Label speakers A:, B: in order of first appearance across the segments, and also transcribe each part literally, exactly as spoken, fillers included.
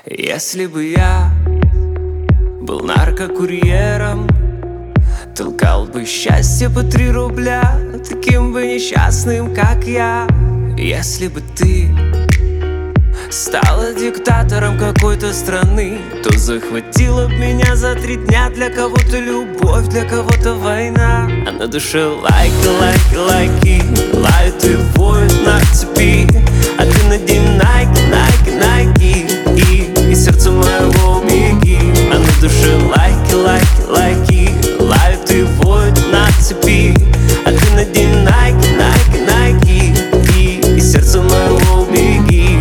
A: Если бы я был наркокурьером, толкал бы счастье по три рубля таким бы несчастным, как я. Если бы ты стала диктатором какой-то страны, то захватила б меня за три дня. Для кого-то любовь, для кого-то война, а на душе лайки, лайки, лайки. Лают и воют на цепи, а ты надень найки, найки, найки. И, и сердце моего убеги. А на душе лайки, лайки, лайки. Лают и воют на цепи, а ты надень найки, найки, найки. И, и сердце моего убеги.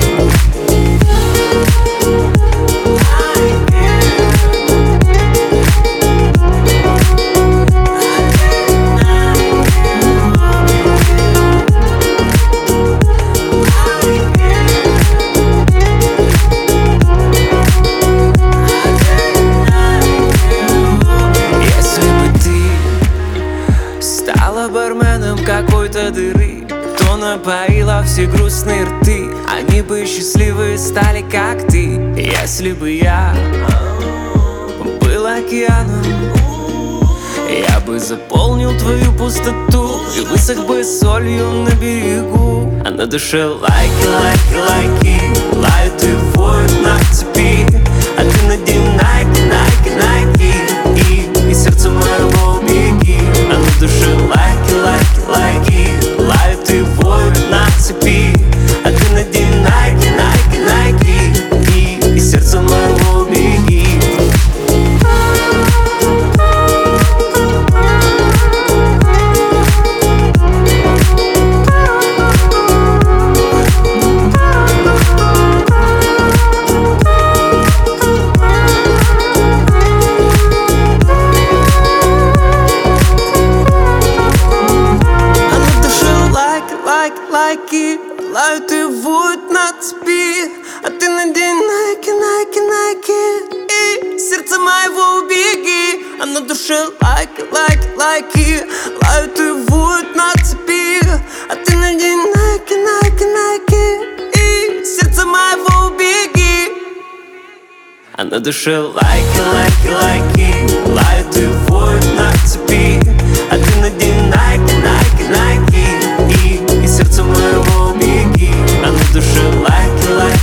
A: Барменом какой-то дыры, кто напоила все грустные рты, они бы счастливые стали, как ты. Если бы я был океаном, я бы заполнил твою пустоту и высох бы солью на берегу. А на душе лайки, лайки, лайки. Лают и воют на цепи, а ты надень найки, найки, найки. И, и сердце моего убеги. А на душе лайки, лайки, лайки. Лают и воют на цепи, а ты надень найки, найки, найки. И, и сердце моего убеги. Лайки, лают и воют на цепи, а ты надень найки, найки, найки. И сердце моего убеги. А на душе лайки, лайки, лайки. Лают и воют на цепи, а ты надень найки, найки, найки. И сердце моего убеги. А на душе лайки, лайки, лайки. Лают и воют на цепи, а ты надень найки, найки, найки. И сердце моего убеги. А на душе лайки, лайки.